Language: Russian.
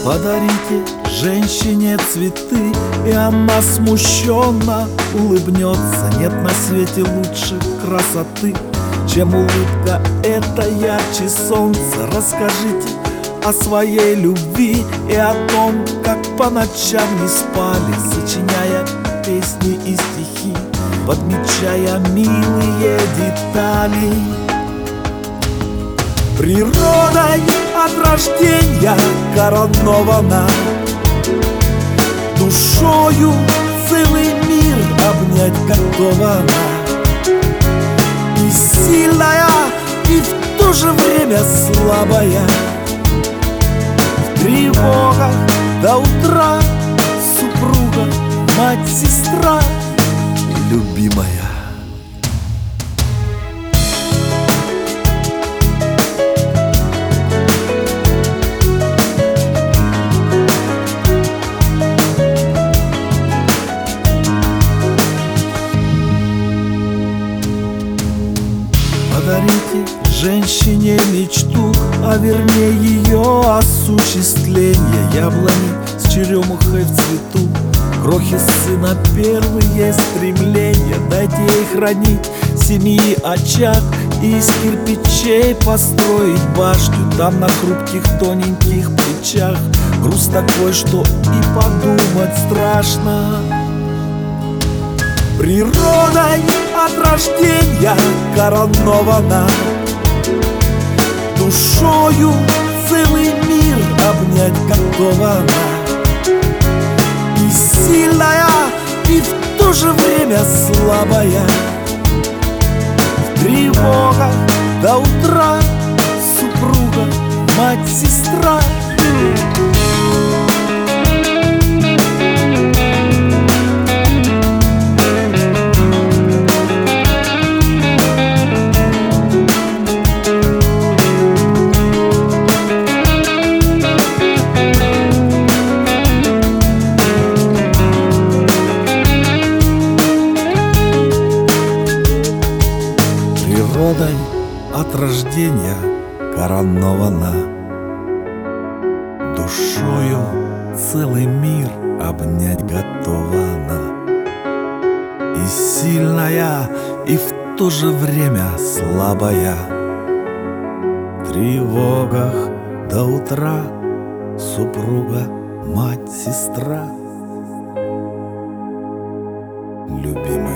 Подарите женщине цветы, и она смущенно улыбнется. Нет на свете лучше красоты, чем улыбка, это ярче солнца. Расскажите о своей любви и о том, как по ночам не спали, сочиняя песни и стихи, подмечая милые детали. Природой от рождения коронована, душою целый мир обнять готова она. И сильная, и в то же время слабая, в тревогах до утра супруга, мать, сестра и любимая. Подарите женщине мечту, а вернее ее осуществление. Яблони с черемухой в цвету, крохи сына первые стремления. Дайте ей хранить семьи очаг и из кирпичей построить башню. Там на хрупких тоненьких плечах груз такой, что и подумать страшно. Природой от рождения коронована, душою целый мир обнять готова она. И сильная, и в то же время слабая, в тревогах до утра супруга, мать, сестра. Природой от рождения коронована, душою целый мир обнять готова она. И сильная, и в то же время слабая, в тревогах до утра супруга, мать, сестра, любимая.